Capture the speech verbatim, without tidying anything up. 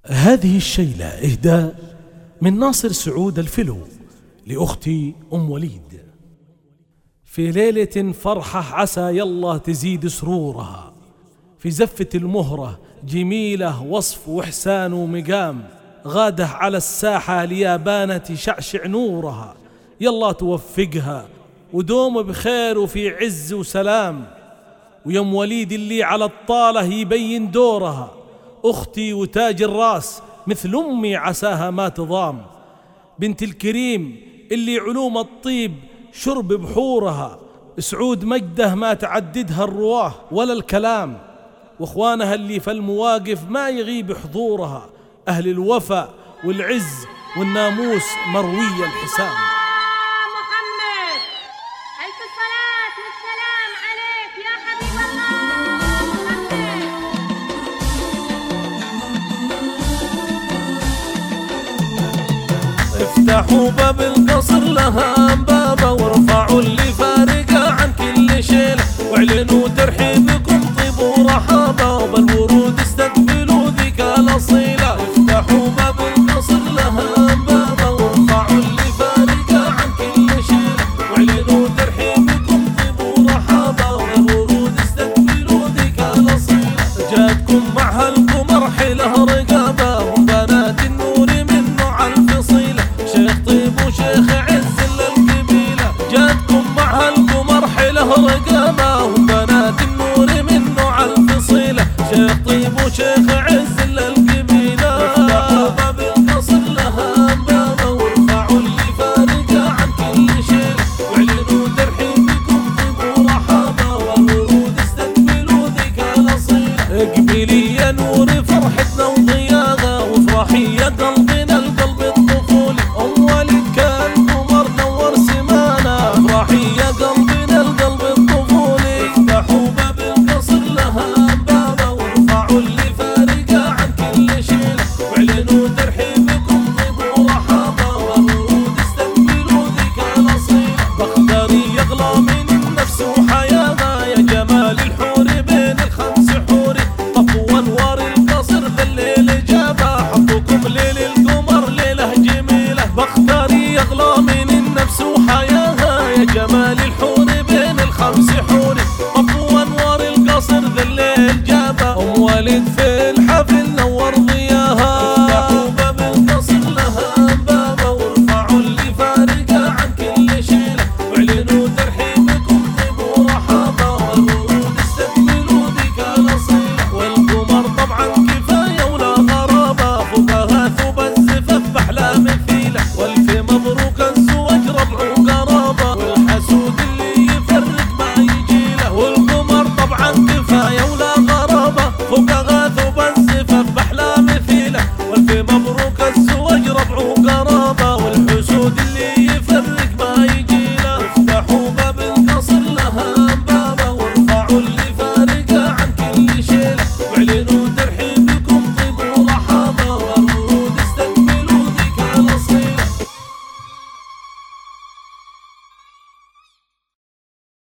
هذه الشيلة إهداء من ناصر سعود الفلو لأختي أم وليد. في ليلة فرحة عسى يالله تزيد سرورها، في زفة المهرة جميلة وصف وإحسان ومقام، غاده على الساحة ليابانة تشعشع نورها، يالله توفقها ودوم بخير وفي عز وسلام. ويم وليد اللي على الطالة يبين دورها، أختي وتاج الراس مثل أمي عساها ما تضام، بنت الكريم اللي علوم الطيب شرب بحورها، سعود مجده ما تعددها الرواه ولا الكلام، واخوانها اللي في المواقف ما يغيب حضورها، أهل الوفا والعز والناموس مروي الحسام. محمد ألف الصلاة والسلام عليك يا حبيب الله. افتحوا باب القصر لها بابا، وارفعوا اللي فارقة عن كل شيلة، واعلنوا ترحيبكم طيب ورحابة، وبالورود استقبلوا ذيك الأصيلة. افتحوا باب القصر لها بابا، وارفعوا اللي فارقة عن كل شيلة، واعلنوا ترحيبكم طيب ورحابة، وبالورود استقبلوا ذيك الأصيلة. جاتكم مع هالقمر حيله رقابة، وبنات النور من نوع الفصيلة، شيخ طيب وشيخ عز للقبيلة. جاتكم مع هالقمر حيله رقابة، وبنات النور من نوع الفصيلة، شيخ طيب وشيخ عز للقبيلة. افتحوا باب القصر لها بابا، وارفعوا اللي فارقة عن كل شيء، واعلنوا ترحيبكم طيب ورحابة، والورود استقبلوا ذيك الأصيلة. اقبلي يا نور فرحتنا وضياغة، وافرحي يا قلبي